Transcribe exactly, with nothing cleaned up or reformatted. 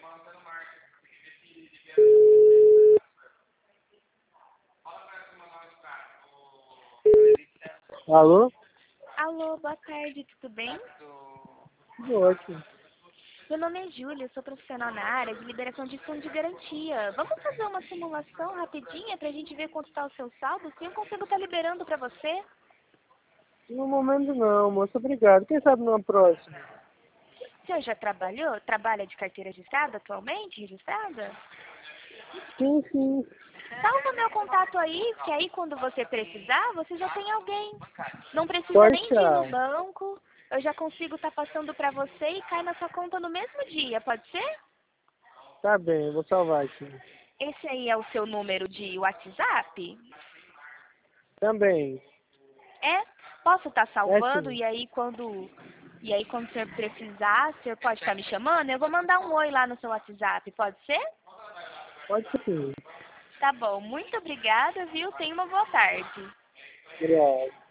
Alô? Alô, boa tarde, tudo bem? Tudo ótimo. Meu nome é Júlia, sou profissional na área de liberação de fundo de garantia. Vamos fazer uma simulação rapidinha pra gente ver quanto está o seu saldo? Se eu consigo estar liberando pra você? No momento não, moço. Obrigado. Quem sabe numa próxima? O senhor já trabalhou? Trabalha de carteira registrada atualmente? Registrada? Sim, sim. Salva meu contato aí, que aí quando você precisar, você já tem alguém. Não precisa Pode nem de ir no deixar. banco. Eu já consigo estar passando pra você e cai na sua conta no mesmo dia, pode ser? Tá bem, eu vou salvar aqui. Esse aí é o seu número de WhatsApp? Também. É? Posso estar É salvando sim. e aí quando e aí quando o senhor precisar, o senhor pode estar me chamando? Eu vou mandar um oi lá no seu WhatsApp, pode ser? Pode ser sim. Tá bom, muito obrigada, viu? Tenha uma boa tarde. Obrigado.